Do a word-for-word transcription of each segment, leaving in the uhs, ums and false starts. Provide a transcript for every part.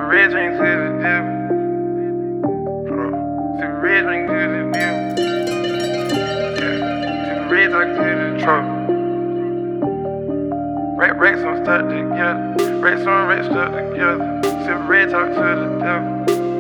red drink to the devil. Hold on. Sip red drink to the devil. Yeah. Sip red talk to the trouble. Rack racks on stuck together. Racks on racks stuck together. Sip red talk to the devil.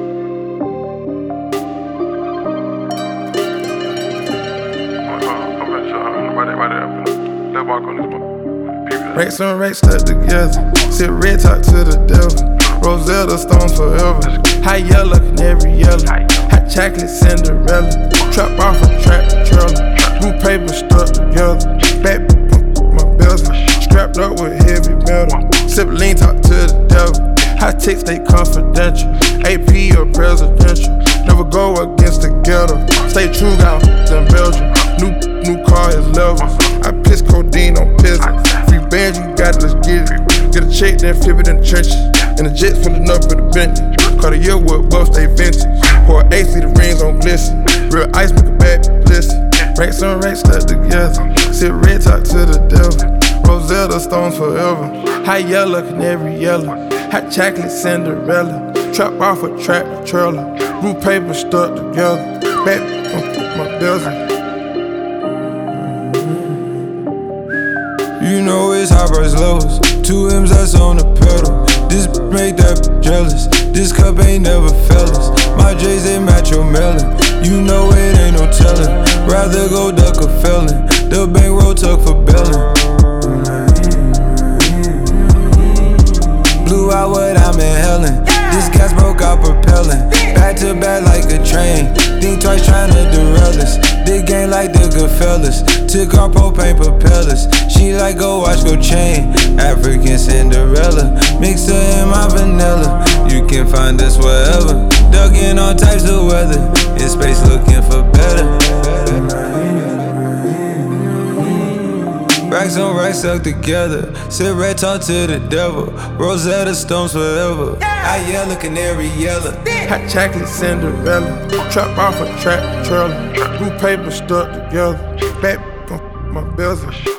Racks on racks stuck together. Sip red talk to the devil. Rosetta Stones forever. High yellow, canary yellow. Hot chocolate Cinderella. Trap off a tractor trailer. Blue paper stuck together. Back my bezel. Strapped up with heavy metal. Sip lean talk to the devil. High ticks stay confidential. A P or presidential. Never go against the ghetto. Stay true, got in Belgium. New new car is levels. I piss codeine on peasants. Free band, you got it, let's get it. Get a check, then flip it in the trenches. And the jet filling up with the bench. Caught a year with buff, stay vintage. Pour A C, the rings on glisten. Real ice, make a bad listen. Racks on racks stuck together. Sip red talk to the devil. Rosetta Stones forever. High yellow, canary yellow. Hot chocolate Cinderella. Trap off a tractor trailer. Blue paper stuck together. Back on my bezel. You know it's high price lows. Two M's that's on the pedal. This make that jealous. This cup ain't never fellas. My J's they match your melon. You know it ain't no telling. Rather go duck a felon. The bankroll tuck for bellin'. Blew out what I'm inhaling. This gas broke out propelling. Back to back like a train. Think twice tryna derail us. This game like the Goodfellas. Took our propane propellers. She like go watch go chain. African Cinderella. Mix her in my vanilla. You can find us wherever. Duck in all types of weather. In space looking for better. Racks on racks stuck together. Sit red talk to the devil. Rosetta Stones forever. High yellow, canary yellow. Hot chocolate Cinderella. Trap off a tractor trailer. Blue paper stuck together. Back on my bezel.